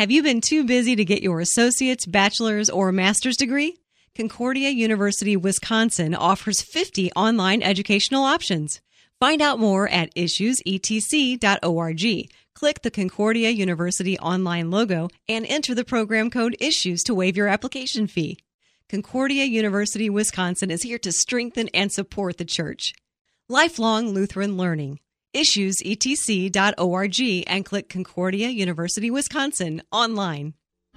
Have you been too busy to get your associate's, bachelor's, or master's degree? Concordia University, Wisconsin offers 50 online educational options. Find out more at issuesetc.org. Click the Concordia University online logo and enter the program code ISSUES to waive your application fee. Concordia University, Wisconsin is here to strengthen and support the church. Lifelong Lutheran Learning. issuesetc.org and click Concordia University, Wisconsin online.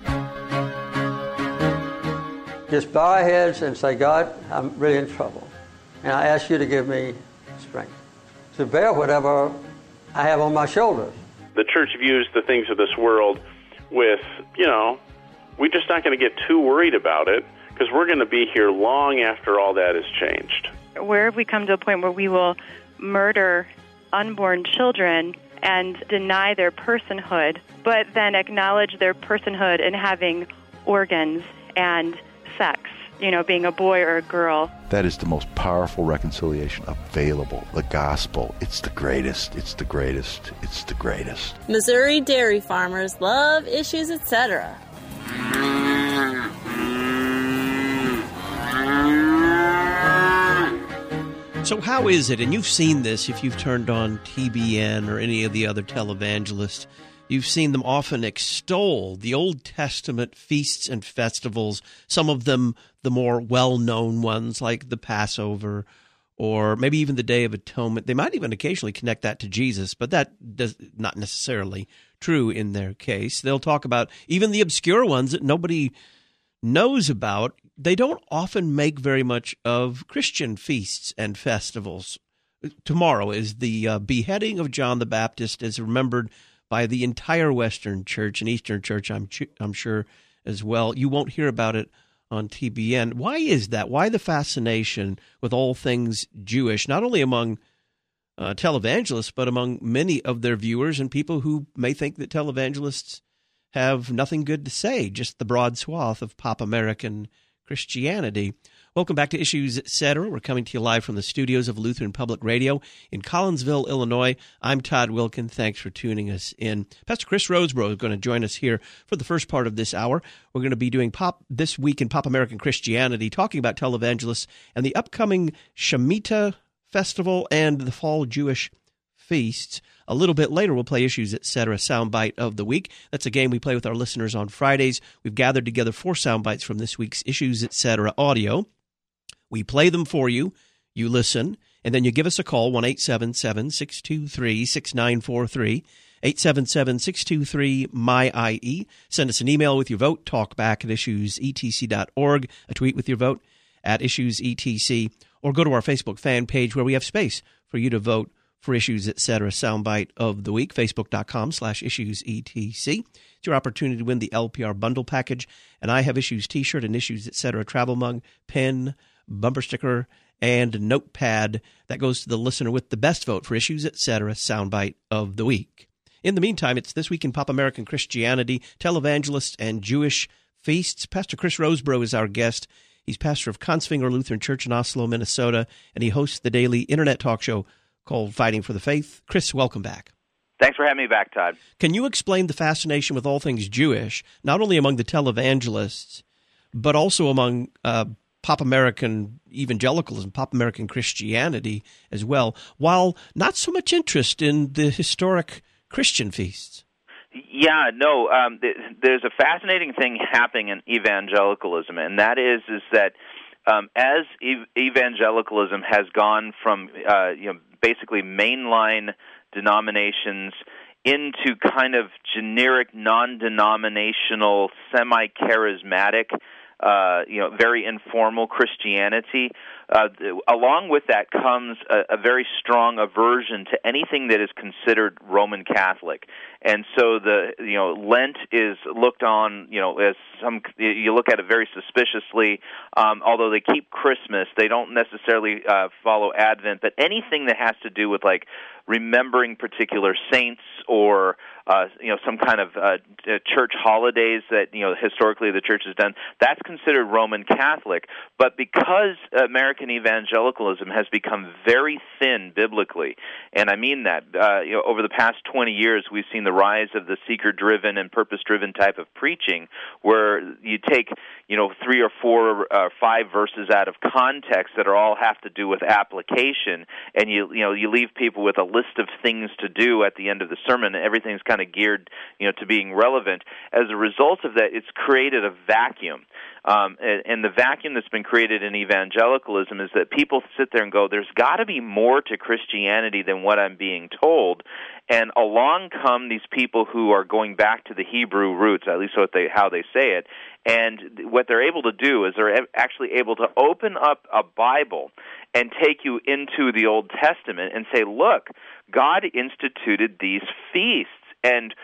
Just bow our heads and say, God, I'm really in trouble. And I ask you to give me strength to bear whatever I have on my shoulders. The church views the things of this world with, we're just not going to get too worried about it because we're going to be here long after all that is changed. Where have we come to a point where we will murder unborn children and deny their personhood, but then acknowledge their personhood in having organs and sex, being a boy or a girl? That is the most powerful reconciliation available. The gospel, it's the greatest, it's the greatest, it's the greatest. Missouri dairy farmers love Issues, etc. So how is it, and you've seen this if you've turned on TBN or any of the other televangelists, you've seen them often extol the Old Testament feasts and festivals, some of them the more well-known ones like the Passover or maybe even the Day of Atonement. They might even occasionally connect that to Jesus, but that does not necessarily true in their case. They'll talk about even the obscure ones that nobody knows about. They don't often make very much of Christian feasts and festivals. Tomorrow is the beheading of John the Baptist, as remembered by the entire Western Church and Eastern Church, I'm sure, as well. You won't hear about it on TBN. Why is that? Why the fascination with all things Jewish, not only among televangelists, but among many of their viewers and people who may think that televangelists have nothing good to say, just the broad swath of pop American Christianity? Welcome back to Issues, Etc. We're coming to you live from the studios of Lutheran Public Radio in Collinsville, Illinois. I'm Todd Wilkin. Thanks for tuning us in. Pastor Chris Rosebrough is going to join us here for the first part of this hour. We're going to be doing Pop This Week in Pop American Christianity, talking about televangelists and the upcoming Shemitah Festival and the Fall Jewish Feasts. A little bit later, we'll play Issues, Etc. Soundbite of the Week. That's a game we play with our listeners on Fridays. We've gathered together 4 soundbites from this week's Issues, Etc. audio. We play them for you, you listen, and then you give us a call, 1-877-623-6943, 877-623-MY-IE. Send us an email with your vote, talkback@issuesetc.org, a tweet with your vote at IssuesETC, or go to our Facebook fan page where we have space for you to vote for Issues, Etc. Soundbite of the Week, facebook.com/IssuesETC. It's your opportunity to win the LPR bundle package, and I have Issues t-shirt and Issues, Etc. travel mug, pen, bumper sticker, and notepad. That goes to the listener with the best vote for Issues, Etc. Soundbite of the Week. In the meantime, it's This Week in Pop American Christianity, televangelists, and Jewish feasts. Pastor Chris Rosebrough is our guest. He's pastor of Kongsvinger Lutheran Church in Oslo, Minnesota, and he hosts the daily internet talk show called Fighting for the Faith. Chris, welcome back. Thanks for having me back, Todd. Can you explain the fascination with all things Jewish, not only among the televangelists, but also among pop American evangelicalism, pop American Christianity as well, while not so much interest in the historic Christian feasts? Yeah, no, there's a fascinating thing happening in evangelicalism, and that is that as evangelicalism has gone from basically mainline denominations into kind of generic, non-denominational, semi-charismatic, very informal Christianity. Along with that comes a very strong aversion to anything that is considered Roman Catholic, and so Lent is looked on, as you look at it very suspiciously. Although they keep Christmas, they don't necessarily follow Advent. But anything that has to do with like remembering particular saints or some kind of church holidays that historically the church has done, that's considered Roman Catholic. But because American evangelicalism has become very thin biblically, and I mean that, over the past 20 years we've seen the rise of the seeker-driven and purpose-driven type of preaching, where you take 3 or 4 or 5 verses out of context that all have to do with application, and you leave people with a list of things to do at the end of the sermon, and everything's kind of geared to being relevant. As a result of that, it's created a vacuum. And the vacuum that's been created in evangelicalism is that people sit there and go, there's got to be more to Christianity than what I'm being told. And along come these people who are going back to the Hebrew roots, at least how they say it. And what they're able to do is they're actually able to open up a Bible and take you into the Old Testament and say, look, God instituted these feasts. And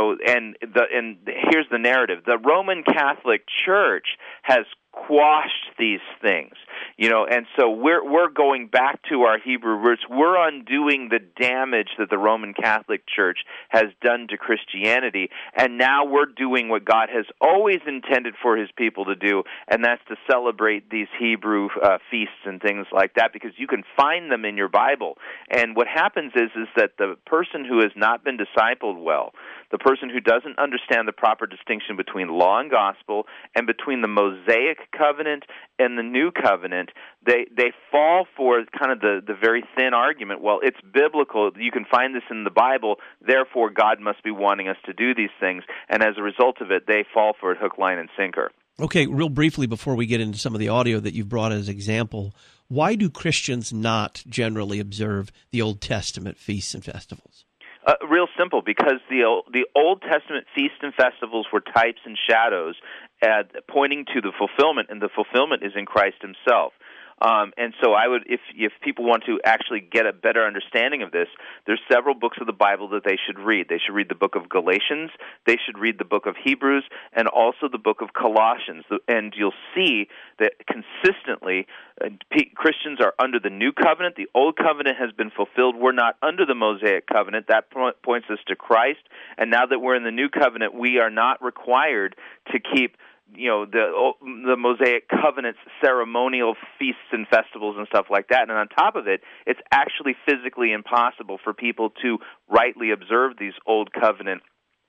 here's the narrative: the Roman Catholic Church has quashed these things, and so we're going back to our Hebrew roots. We're undoing the damage that the Roman Catholic Church has done to Christianity, and now we're doing what God has always intended for His people to do, and that's to celebrate these Hebrew feasts and things like that, because you can find them in your Bible. And what happens is that the person who has not been discipled well, the person who doesn't understand the proper distinction between law and gospel and between the Mosaic covenant and the new covenant, they fall for kind of the very thin argument, well, it's biblical, you can find this in the Bible, therefore God must be wanting us to do these things, and as a result of it, they fall for it hook, line, and sinker. Okay, real briefly before we get into some of the audio that you've brought as example, why do Christians not generally observe the Old Testament feasts and festivals? Real simple, because the Old Testament feasts and festivals were types and shadows pointing to the fulfillment, and the fulfillment is in Christ Himself. And so I would, if people want to actually get a better understanding of this, there's several books of the Bible that they should read. They should read the book of Galatians, they should read the book of Hebrews, and also the book of Colossians. And you'll see that consistently Christians are under the new covenant. The old covenant has been fulfilled. We're not under the Mosaic covenant. That points us to Christ. And now that we're in the new covenant, we are not required to keep the Mosaic covenant's ceremonial feasts and festivals and stuff like that. And on top of it, it's actually physically impossible for people to rightly observe these old covenant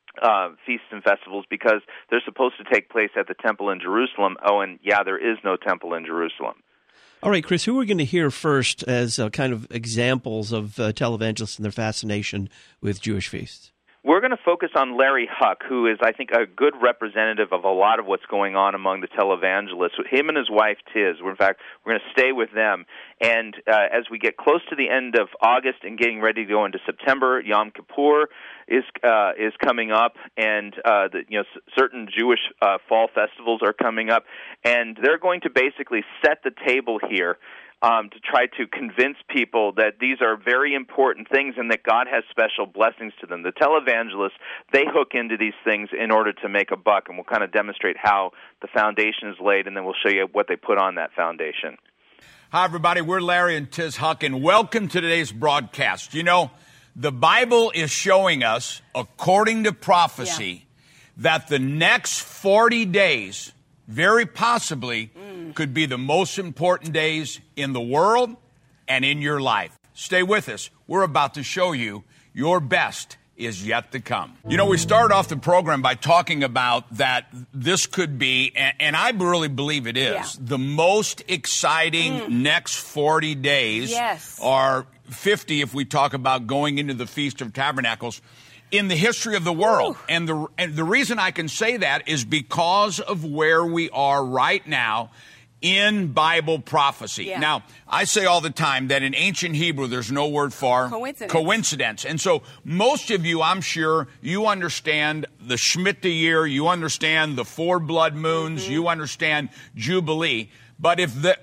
feasts and festivals, because they're supposed to take place at the temple in Jerusalem. Oh, and there is no temple in Jerusalem. All right, Chris, who are we going to hear first as kind of examples of televangelists and their fascination with Jewish feasts? We're going to focus on Larry Huck, who is, I think, a good representative of a lot of what's going on among the televangelists. Him and his wife, Tiz. We're going to stay with them. And as we get close to the end of August and getting ready to go into September, Yom Kippur is coming up, and certain Jewish fall festivals are coming up, and they're going to basically set the table here to try to convince people that these are very important things and that God has special blessings to them. The televangelists, they hook into these things in order to make a buck, and we'll kind of demonstrate how the foundation is laid, and then we'll show you what they put on that foundation. Hi, everybody. We're Larry and Tiz Huck, and welcome to today's broadcast. The Bible is showing us, according to prophecy, that the next 40 days very possibly could be the most important days in the world and in your life. Stay with us. We're about to show you your best is yet to come. We started off the program by talking about that this could be, and I really believe it is, the most exciting next 40 days, or 50 if we talk about going into the Feast of Tabernacles, in the history of the world. And the reason I can say that is because of where we are right now in Bible prophecy. Now, I say all the time that in ancient Hebrew, there's no word for coincidence. And so most of you, I'm sure, you understand the Shemitah year, you understand the 4 blood moons, you understand Jubilee. But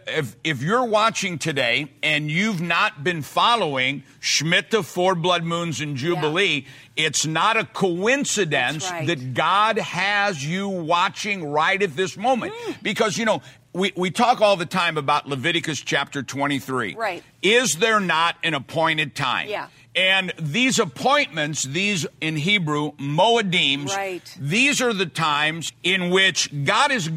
if you're watching today and you've not been following Shemitah, 4 blood moons, and Jubilee, it's not a coincidence that God has you watching right at this moment. Because, we talk all the time about Leviticus chapter 23. Right. Is there not an appointed time? Yeah. And these appointments, these in Hebrew, Moedims, right. These are the times in which God is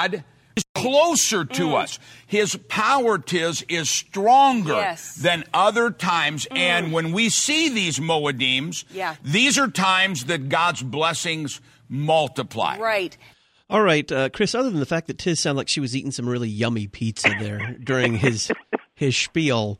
closer to us. His power is stronger than other times. And when we see these Moedims, these are times that God's blessings multiply. Right. All right, Chris, other than the fact that Tiz sounded like she was eating some really yummy pizza there during his spiel,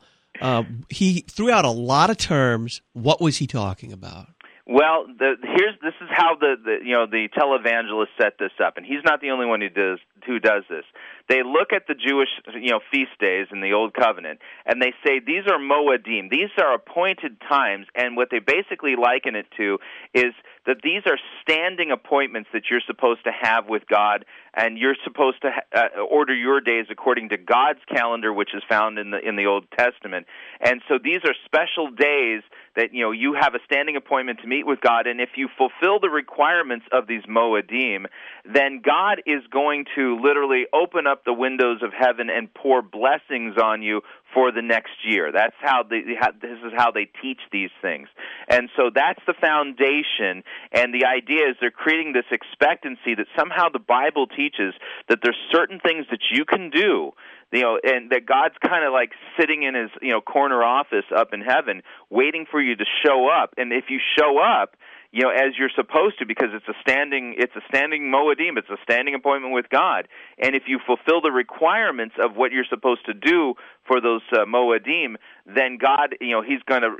he threw out a lot of terms. What was he talking about? Well, this is how the televangelist set this up, and he's not the only one who does this. They look at the Jewish feast days in the Old Covenant, and they say these are Moedim. These are appointed times, and what they basically liken it to is that these are standing appointments that you're supposed to have with God, and you're supposed to order your days according to God's calendar, which is found in the Old Testament. And so these are special days that you have a standing appointment to meet with God, and if you fulfill the requirements of these Moedim, then God is going to literally open up the windows of heaven and pour blessings on you for the next year. That's how this is how they teach these things. And so that's the foundation, and the idea is they're creating this expectancy that somehow the Bible teaches that there's certain things that you can do, and that God's kind of like sitting in his, corner office up in heaven waiting for you to show up. And if you show up, as you're supposed to, because it's a standing Moedim, it's a standing appointment with God. And if you fulfill the requirements of what you're supposed to do for those Moedim, then God, he's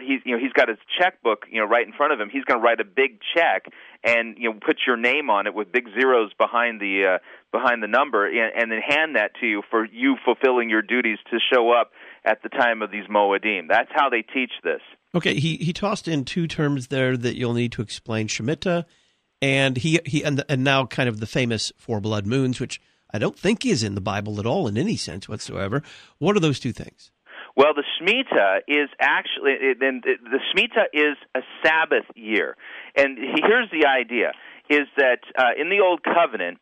got his checkbook, right in front of him. He's going to write a big check and put your name on it with big zeros behind the number, and then hand that to you for you fulfilling your duties to show up at the time of these Moedim. That's how they teach this. Okay, he tossed in two terms there that you'll need to explain: Shemitah, and and now kind of the famous 4 blood moons, which I don't think is in the Bible at all in any sense whatsoever. What are those two things? Well, the Shemitah is actually the Shemitah is a Sabbath year, and here's the idea: is that in the Old Covenant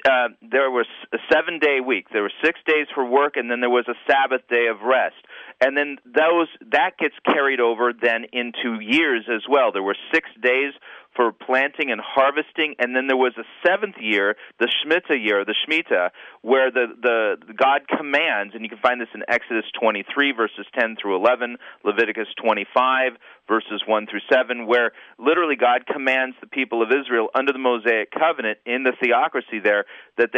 there was a 7-day week. There were 6 days for work, and then there was a Sabbath day of rest. And then that gets carried over then into years as well. There were 6 days for planting and harvesting, and then there was a 7th year, the Shemitah, where the God commands, and you can find this in Exodus 23 verses 10 through 11, Leviticus 25 verses 1 through 7, where literally God commands the people of Israel under the Mosaic covenant in the theocracy there that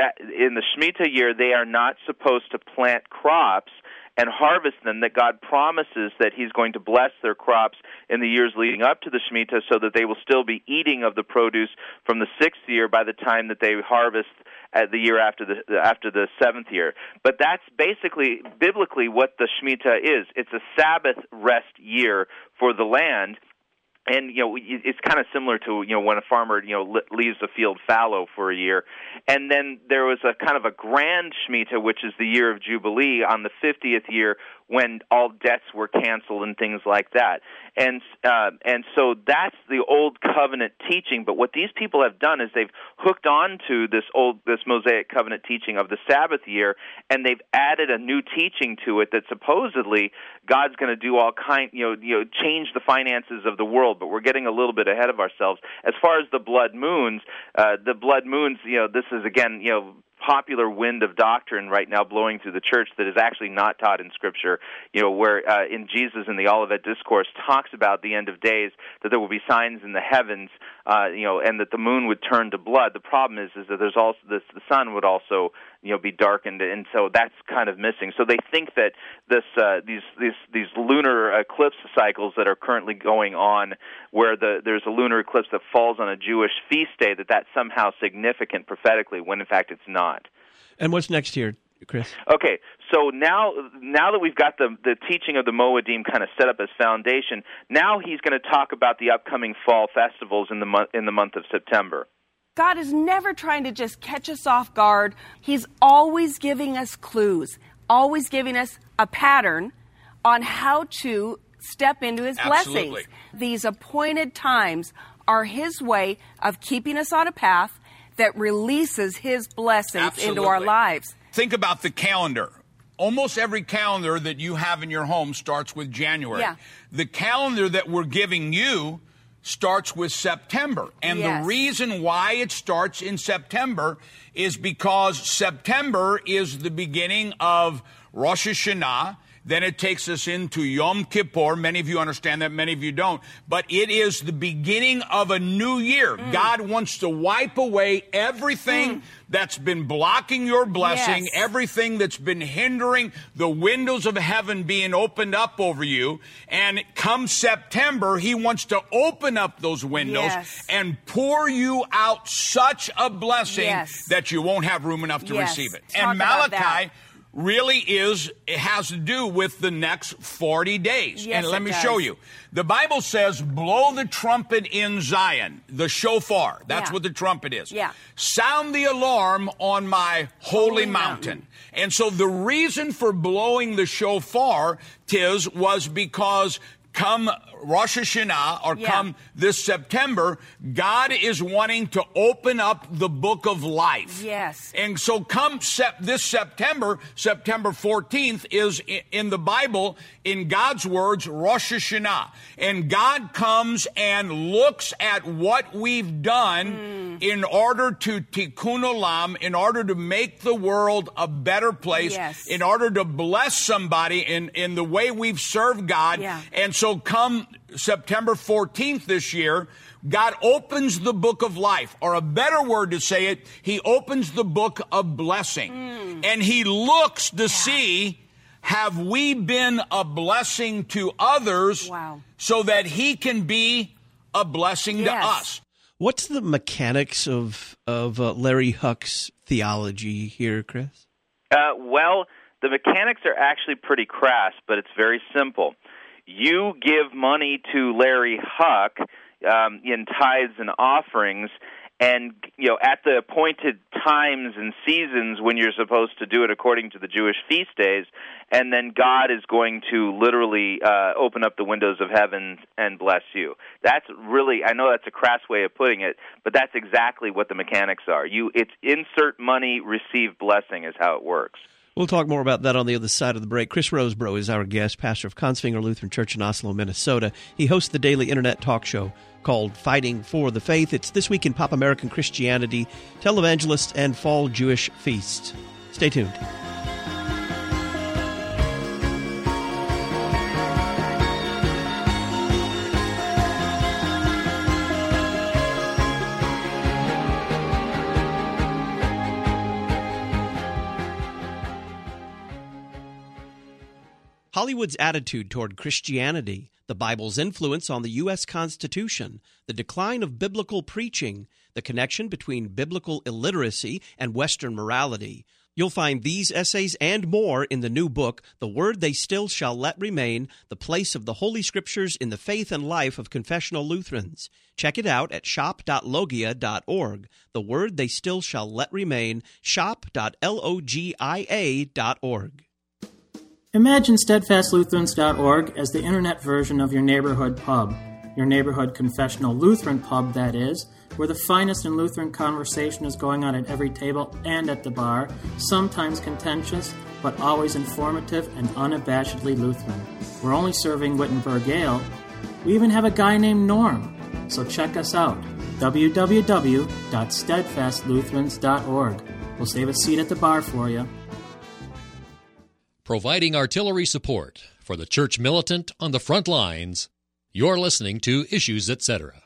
in the Shemitah year they are not supposed to plant crops and harvest them, that God promises that he's going to bless their crops in the years leading up to the Shemitah so that they will still be eating of the produce from the 6th year by the time that they harvest the year after the 7th year. But that's basically, biblically, what the Shemitah is. It's a Sabbath rest year for the land. And, it's kind of similar to, when a farmer, leaves the field fallow for a year. And then there was a kind of a grand Shemitah, which is the year of Jubilee, on the 50th year, when all debts were canceled and things like that. And so that's the Old Covenant teaching. But what these people have done is they've hooked on to this Mosaic Covenant teaching of the Sabbath year, and they've added a new teaching to it that supposedly God's going to do all change the finances of the world. But we're getting a little bit ahead of ourselves. As far as the blood moons, this is again, popular wind of doctrine right now blowing through the church that is actually not taught in Scripture, where in Jesus in the Olivet Discourse talks about the end of days, that there will be signs in the heavens, and that the moon would turn to blood. The problem is that there's also the sun would also be darkened, and so that's kind of missing. So they think that these lunar eclipse cycles that are currently going on, where there's a lunar eclipse that falls on a Jewish feast day, that's somehow significant prophetically, when in fact it's not. And what's next here, Chris? Okay, so now that we've got the teaching of the Moedim kind of set up as foundation, now he's going to talk about the upcoming fall festivals in the month of September. God is never trying to just catch us off guard. He's always giving us clues, always giving us a pattern on how to step into his blessings. These appointed times are his way of keeping us on a path that releases his blessings into our lives. Think about the calendar. almost every calendar that you have in your home starts with January. Yeah. The calendar that we're giving you starts with September. And the reason why it starts in September is because September is the beginning of Rosh Hashanah. Then it takes us into Yom Kippur. Many of you understand that, many of you don't. But it is the beginning of a new year. God wants to wipe away everything that's been blocking your blessing, everything that's been hindering the windows of heaven being opened up over you. And come September, he wants to open up those windows and pour you out such a blessing that you won't have room enough to receive it. Talk and Malachi really it has to do with the next 40 days. Yes, and let me show you. The Bible says, blow the trumpet in Zion, the shofar. That's what the trumpet is. Sound the alarm on my holy mountain. And so the reason for blowing the shofar, Tiz, was because come Rosh Hashanah, or come this September, God is wanting to open up the book of life. Yes. And so come this September, September 14th, is in the Bible, in God's words, Rosh Hashanah. And God comes and looks at what we've done in order to tikkun olam, in order to make the world a better place, in order to bless somebody in the way we've served God. And so come September 14th this year, God opens the book of life, or a better word to say it, he opens the book of blessing. And he looks to see, have we been a blessing to others so that he can be a blessing to us? What's the mechanics of Larry Huck's theology here, Chris? Well, the mechanics are actually pretty crass, but it's very simple. You give money to Larry Huck in tithes and offerings, and at the appointed times and seasons when you're supposed to do it according to the Jewish feast days, and then God is going to literally open up the windows of heaven and bless you. That's really, I know that's a crass way of putting it, but that's exactly what the mechanics are. It's insert money, receive blessing is how it works. We'll talk more about that on the other side of the break. Chris Rosebrough is our guest, pastor of Kongsvinger Lutheran Church in Oslo, Minnesota. He hosts the daily internet talk show called Fighting for the Faith. It's This Week in Pop American Christianity, Televangelists, and Fall Jewish Feasts. Stay tuned. Hollywood's attitude toward Christianity, the Bible's influence on the U.S. Constitution, the decline of biblical preaching, the connection between biblical illiteracy and Western morality. You'll find these essays and more in the new book, The Word They Still Shall Let Remain, The Place of the Holy Scriptures in the Faith and Life of Confessional Lutherans. Check it out at shop.logia.org. The Word They Still Shall Let Remain, shop.logia.org. Imagine SteadfastLutherans.org as the internet version of your neighborhood pub. Your neighborhood confessional Lutheran pub, that is, where the finest in Lutheran conversation is going on at every table and at the bar, sometimes contentious, but always informative and unabashedly Lutheran. We're only serving Wittenberg Ale. We even have a guy named Norm. So check us out, www.steadfastlutherans.org. We'll save a seat at the bar for you. Providing artillery support for the church militant on the front lines, you're listening to Issues, Etc.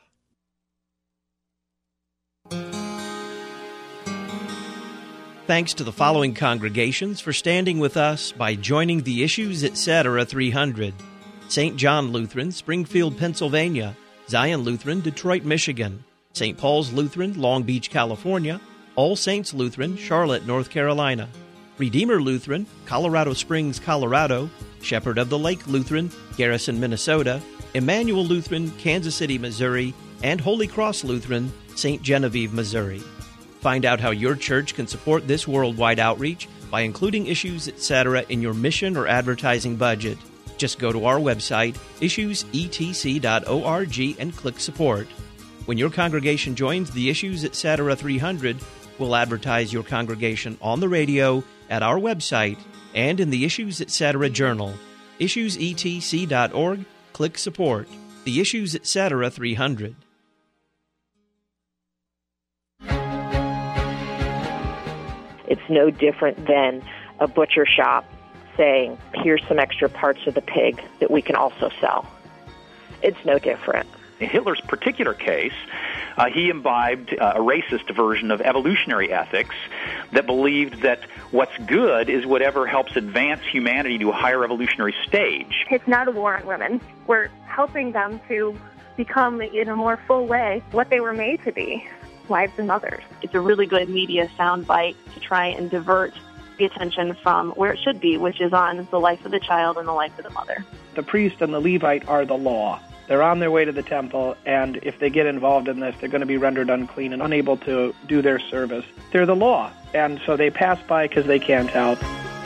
Thanks to the following congregations for standing with us by joining the Issues, Etc. 300. St. John Lutheran, Springfield, Pennsylvania. Zion Lutheran, Detroit, Michigan. St. Paul's Lutheran, Long Beach, California. All Saints Lutheran, Charlotte, North Carolina. Redeemer Lutheran, Colorado Springs, Colorado. Shepherd of the Lake Lutheran, Garrison, Minnesota. Emmanuel Lutheran, Kansas City, Missouri. And Holy Cross Lutheran, St. Genevieve, Missouri. Find out how your church can support this worldwide outreach by including Issues, Etc. in your mission or advertising budget. Just go to our website, issuesetc.org, and click Support. When your congregation joins the Issues, Etc. 300, we'll advertise your congregation on the radio, at our website, and in the Issues Etc. Journal. IssuesETC.org. Click Support. The Issues Etc. 300. It's no different than a butcher shop saying, here's some extra parts of the pig that we can also sell. It's no different. In Hitler's particular case, he imbibed a racist version of evolutionary ethics that believed that what's good is whatever helps advance humanity to a higher evolutionary stage. It's not a war on women. We're helping them to become, in a more full way, what they were made to be, wives and mothers. It's a really good media soundbite to try and divert the attention from where it should be, which is on the life of the child and the life of the mother. The priest and the Levite are the law. They're on their way to the temple, and if they get involved in this, they're going to be rendered unclean and unable to do their service. They're the law, and so they pass by because they can't help.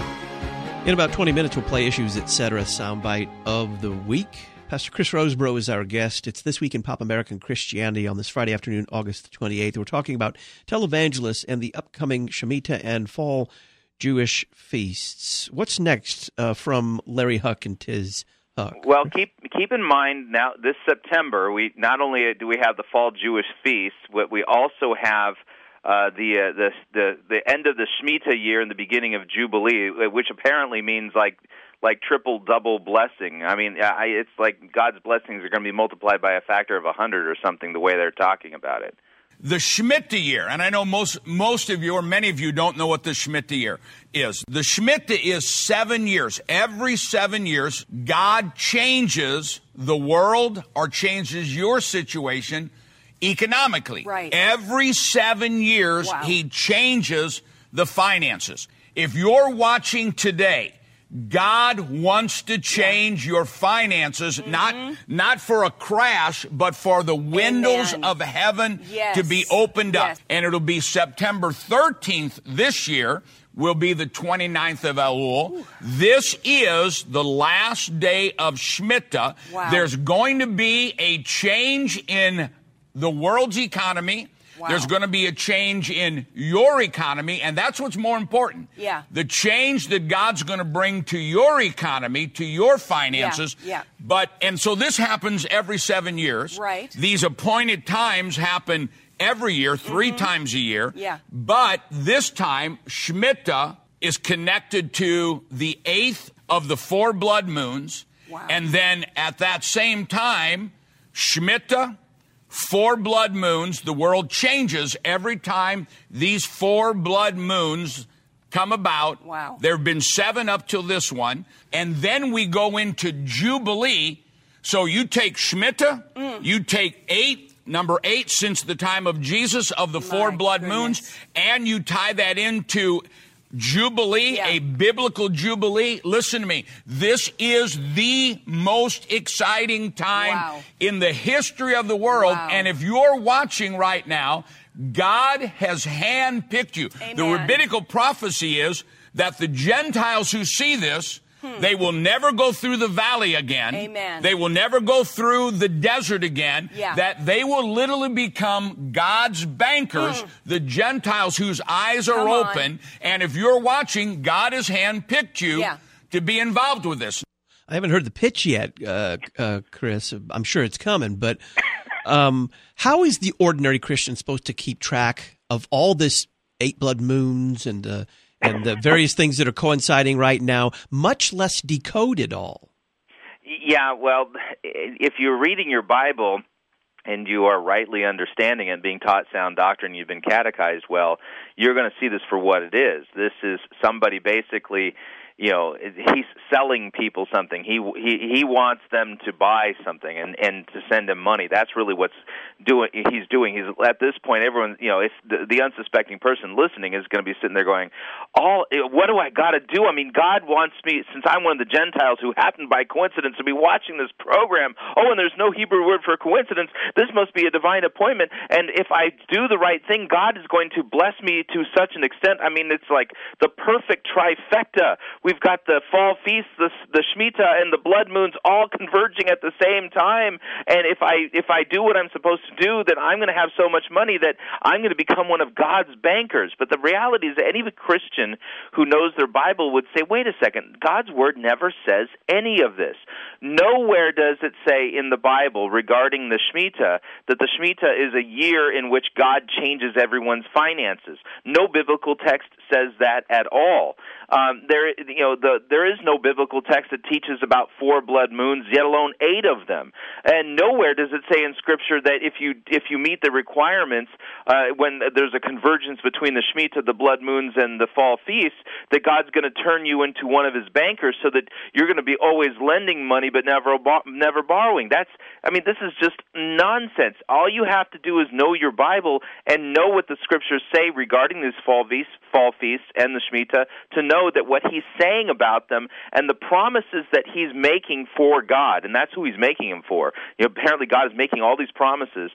In about 20 minutes, we'll play Issues Etc. soundbite of the week. Pastor Chris Rosebrough is our guest. It's This Week in Pop American Christianity on this Friday afternoon, August 28th. We're talking about televangelists and the upcoming Shemitah and Fall Jewish feasts. What's next from Larry Huck and Tiz Huck? Well, keep in mind now this September, we not only do we have the Fall Jewish feast, but we also have the end of the Shemitah year and the beginning of Jubilee, which apparently means like triple double blessing. I mean, it's like God's blessings are going to be multiplied by a factor of 100 or something. The way they're talking about it. The Shemitah year, and I know most of you or many of you don't know what the Shemitah year is. The Shemitah is 7 years. Every 7 years, God changes the world or changes your situation economically. Right. Every 7 years, Wow. He changes the finances. If you're watching today, God wants to change your finances, not for a crash, but for the windows of heaven to be opened up. And it'll be September 13th this year, will be the 29th of Elul. This is the last day of Shemitah. Wow. There's going to be a change in the world's economy. Wow. There's going to be a change in your economy, and that's what's more important. Yeah. The change that God's going to bring to your economy, to your finances. Yeah. And so this happens every 7 years. Right. These appointed times happen every year, 3 times a year. Yeah. But this time, Shemitah is connected to the 8th of the 4 blood moons. Wow. And then at that same time, Shemitah, 4 blood moons, the world changes every time these 4 blood moons come about. Wow. There have been 7 up till this one. And then we go into Jubilee. So you take Shemitah, you take 8, number 8 since the time of Jesus of the 4 blood moons, and you tie that into Jubilee, a biblical Jubilee. Listen to me. This is the most exciting time in the history of the world. Wow. And if you're watching right now, God has handpicked you. Amen. The rabbinical prophecy is that the Gentiles who see this, they will never go through the valley again. Amen. They will never go through the desert again. Yeah. That they will literally become God's bankers, the Gentiles whose eyes are Come on. open. And if you're watching, God has handpicked you to be involved with this. I haven't heard the pitch yet, Chris. I'm sure it's coming. But how is the ordinary Christian supposed to keep track of all this 8 blood moons and the various things that are coinciding right now, much less decode it all? Yeah, well, if you're reading your Bible and you are rightly understanding and being taught sound doctrine, you've been catechized well, you're going to see this for what it is. This is somebody basically, he's selling people something. He wants them to buy something and to send him money. That's really what's he's doing. He's at this point, everyone, it's the unsuspecting person listening is going to be sitting there going, what do I got to do? I mean, God wants me, since I'm one of the Gentiles who happened by coincidence to be watching this program. And there's no Hebrew word for coincidence. This must be a divine appointment. And if I do the right thing, God is going to bless me to such an extent. I mean, it's like the perfect trifecta. we've got the fall feast, the Shemitah, and the blood moons all converging at the same time. And if I do what I'm supposed to do, then I'm going to have so much money that I'm going to become one of God's bankers. But the reality is that any Christian who knows their Bible would say, wait a second, God's Word never says any of this. Nowhere does it say in the Bible regarding the Shemitah that the Shemitah is a year in which God changes everyone's finances. No biblical text says that at all. There is no biblical text that teaches about 4 blood moons, yet alone 8 of them. And nowhere does it say in Scripture that if you meet the requirements when there's a convergence between the Shemitah, the blood moons, and the fall feasts, that God's going to turn you into one of His bankers, so that you're going to be always lending money but never borrowing. This is just nonsense. All you have to do is know your Bible and know what the Scriptures say regarding these fall feasts and the Shemitah, to know that what He's saying about them and the promises that He's making for God, and that's who He's making them for. Apparently God is making all these promises,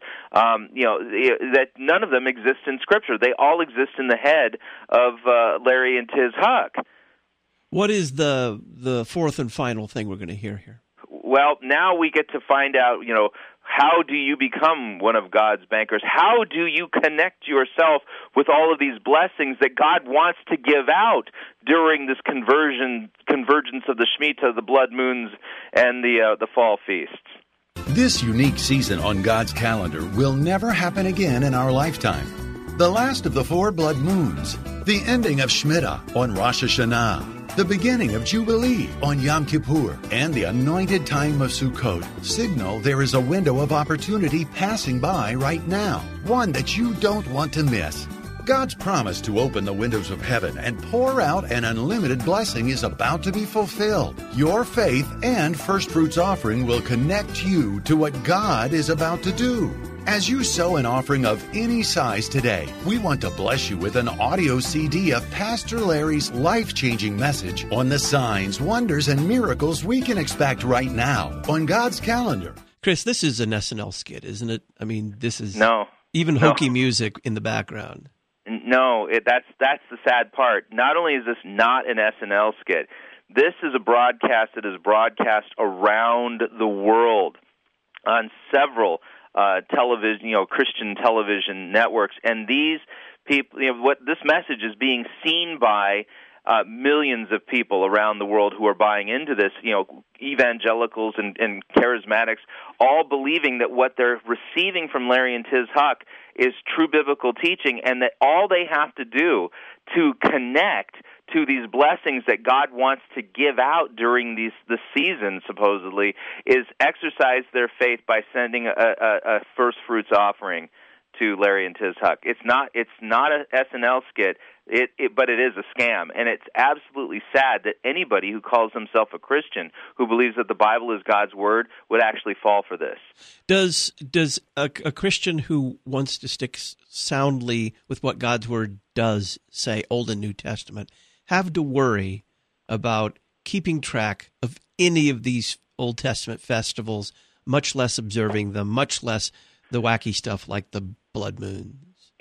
that none of them exist in Scripture. They all exist in the head of Larry and Tiz Huck. What is the fourth and final thing we're going to hear here? Well, now we get to find out, how do you become one of God's bankers? How do you connect yourself with all of these blessings that God wants to give out during this convergence of the Shemitah, the blood moons, and the fall feasts? This unique season on God's calendar will never happen again in our lifetime. The last of the 4 blood moons, the ending of Shemitah on Rosh Hashanah, the beginning of Jubilee on Yom Kippur, and the anointed time of Sukkot signal there is a window of opportunity passing by right now, one that you don't want to miss. God's promise to open the windows of heaven and pour out an unlimited blessing is about to be fulfilled. Your faith and first fruits offering will connect you to what God is about to do. As you sow an offering of any size today, we want to bless you with an audio CD of Pastor Larry's life-changing message on the signs, wonders, and miracles we can expect right now on God's calendar. Chris, this is an SNL skit, isn't it? This is even hokey music in the background. No, that's the sad part. Not only is this not an SNL skit, this is a broadcast that is broadcast around the world on several television, Christian television networks, and these people, what this message is being seen by millions of people around the world who are buying into this, evangelicals and charismatics, all believing that what they're receiving from Larry and Tiz Huck is true biblical teaching, and that all they have to do to connect to these blessings that God wants to give out during the season, supposedly, is exercise their faith by sending a first fruits offering to Larry and Tiz Huck. It's not a SNL skit, but it is a scam, and it's absolutely sad that anybody who calls himself a Christian, who believes that the Bible is God's Word, would actually fall for this. Does a Christian who wants to stick soundly with what God's Word does say, Old and New Testament, have to worry about keeping track of any of these Old Testament festivals, much less observing them, much less the wacky stuff like the blood moons?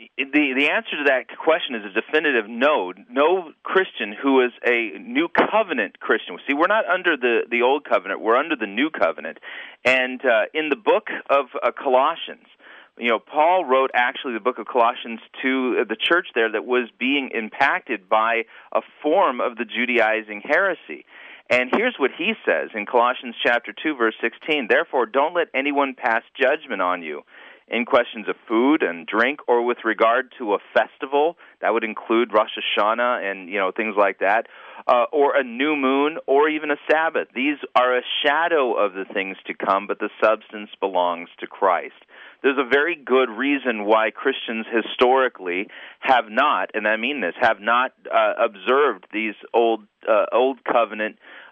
The answer to that question is a definitive no. No Christian who is a New Covenant Christian. See, we're not under the Old Covenant. We're under the New Covenant. And in the book of Colossians, Paul wrote actually the book of Colossians to the church there that was being impacted by a form of the Judaizing heresy. And here's what he says in Colossians chapter 2, verse 16, "Therefore don't let anyone pass judgment on you in questions of food and drink, or with regard to a festival," that would include Rosh Hashanah and things like that, or a new moon, or even a Sabbath. These are a shadow of the things to come, but the substance belongs to Christ. There's a very good reason why Christians historically have not, and I mean this, have not observed these old covenant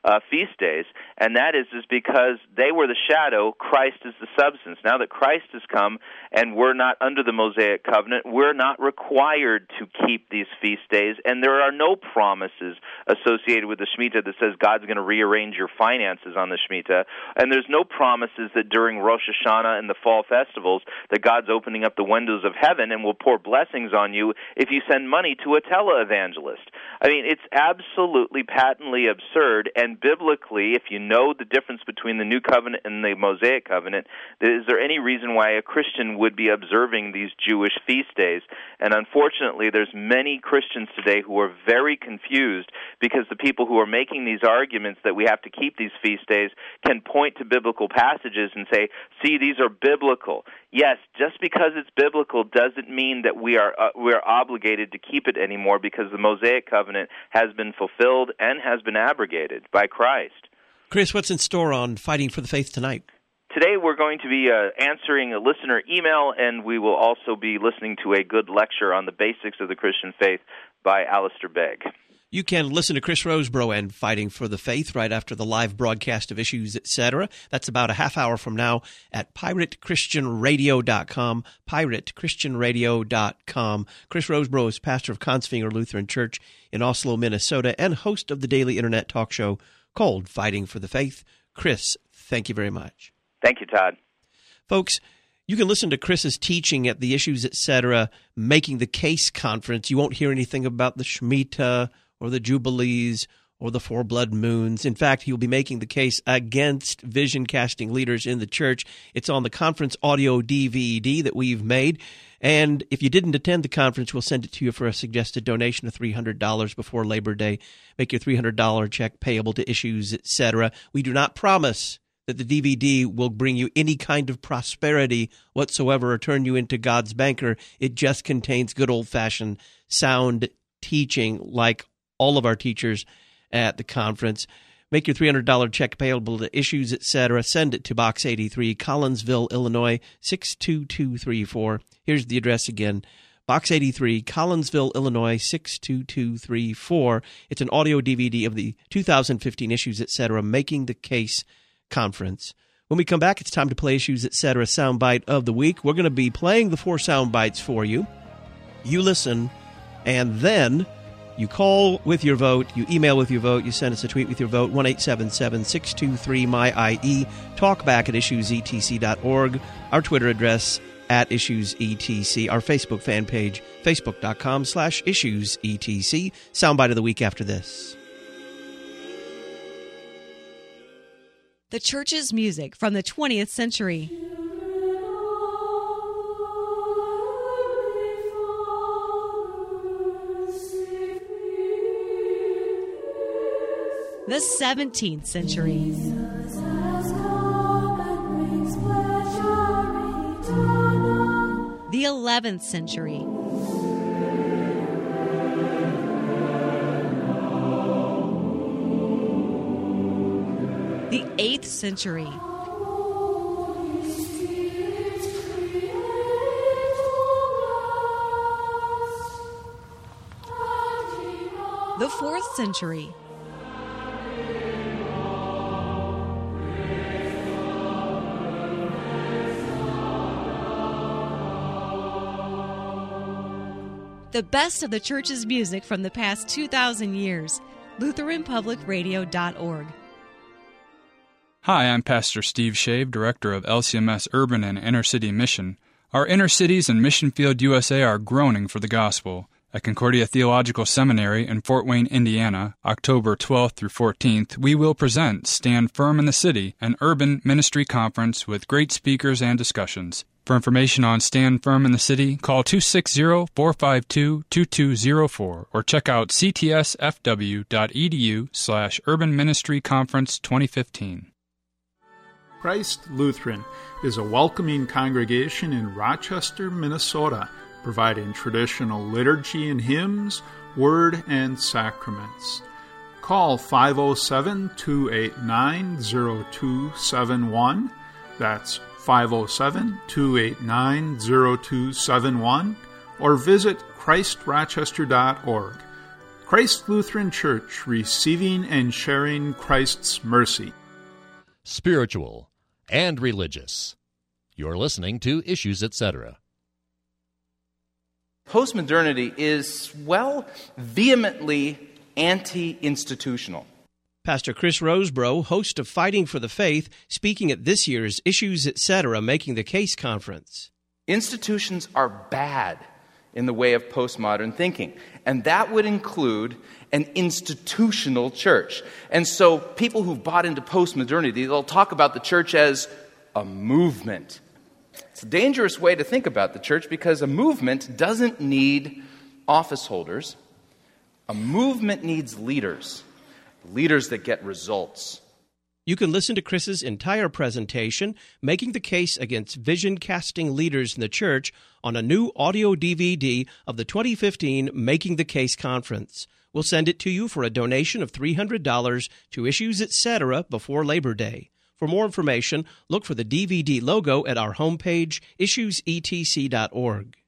feast days, and that is because they were the shadow, Christ is the substance. Now that Christ has come and we're not under the Mosaic covenant, we're not required to keep these feast days, and there are no promises associated with the Shemitah that says God's going to rearrange your finances on the Shemitah, and there's no promises that during Rosh Hashanah and the fall festivals that God's opening up the windows of heaven and will pour blessings on you if you send money to a televangelist. I mean, it's absolutely patently absurd, and biblically, if you know the difference between the New Covenant and the Mosaic Covenant, is there any reason why a Christian would be observing these Jewish feast days? And unfortunately, there's many Christians today who are very confused because the people who are making these arguments that we have to keep these feast days can point to biblical passages and say, see, these are biblical. Yes, just because it's biblical doesn't mean that we are obligated to keep it anymore, because the Mosaic Covenant has been fulfilled and has been abrogated by Christ. Chris, what's in store on Fighting for the Faith tonight? Today we're going to be answering a listener email, and we will also be listening to a good lecture on the basics of the Christian faith by Alistair Begg. You can listen to Chris Rosebrough and Fighting for the Faith right after the live broadcast of Issues, Etc. That's about a half hour from now at piratechristianradio.com, piratechristianradio.com. Chris Rosebrough is pastor of Kongsvinger Lutheran Church in Oslo, Minnesota, and host of the daily internet talk show called Fighting for the Faith. Chris, thank you very much. Thank you, Todd. Folks, you can listen to Chris's teaching at the Issues, Etc. Making the Case conference. You won't hear anything about the Shemitah or the Jubilees or the four blood moons. In fact, he will be making the case against vision-casting leaders in the church. It's on the conference audio DVD that we've made. And if you didn't attend the conference, we'll send it to you for a suggested donation of $300 before Labor Day. Make your $300 check payable to Issues, Etc. We do not promise that the DVD will bring you any kind of prosperity whatsoever or turn you into God's banker. It just contains good old-fashioned sound teaching like all of our teachers at the conference. Make your $300 check payable to Issues, Etc. Send it to Box 83, Collinsville, Illinois, 62234. Here's the address again. Box 83, Collinsville, Illinois, 62234. It's an audio DVD of the 2015 Issues, Etc. Making the Case conference. When we come back, it's time to play Issues, Etc. soundbite of the week. We're going to be playing the 4 sound bites for you. You listen, and then you call with your vote, you email with your vote, you send us a tweet with your vote, 1-877-623-MY-IE. Talk back at issuesetc.org. Our Twitter address, at IssuesETC. Our Facebook fan page, facebook.com/IssuesETC. Soundbite of the week after this. The church's music from the 20th century. The 17th century. The 11th century. The 8th century. The 4th century. The best of the church's music from the past 2,000 years. LutheranPublicRadio.org. Hi, I'm Pastor Steve Shave, Director of LCMS Urban and Inner City Mission. Our inner cities and Mission Field, USA are groaning for the gospel. At Concordia Theological Seminary in Fort Wayne, Indiana, October 12th through 14th, we will present Stand Firm in the City, an urban ministry conference with great speakers and discussions. For information on Stand Firm in the City, call 260-452-2204 or check out ctsfw.edu/Urban Ministry Conference 2015. Christ Lutheran is a welcoming congregation in Rochester, Minnesota, providing traditional liturgy and hymns, word, and sacraments. Call 507-289-0271. That's 507-289-0271. Or visit ChristRochester.org. Christ Lutheran Church, receiving and sharing Christ's mercy. Spiritual and religious. You're listening to Issues, Etc. Postmodernity is, well, vehemently anti-institutional. Pastor Chris Rosebrough, host of Fighting for the Faith, speaking at this year's Issues, Etc. Making the Case conference. Institutions are bad in the way of postmodern thinking, and that would include an institutional church. And so people who've bought into postmodernity, they'll talk about the church as a movement. It's a dangerous way to think about the church because a movement doesn't need office holders. A movement needs leaders that get results. You can listen to Chris's entire presentation, Making the Case Against Vision-Casting Leaders in the Church, on a new audio DVD of the 2015 Making the Case Conference. We'll send it to you for a donation of $300 to Issues, Etc. before Labor Day. For more information, look for the DVD logo at our homepage, issuesetc.org.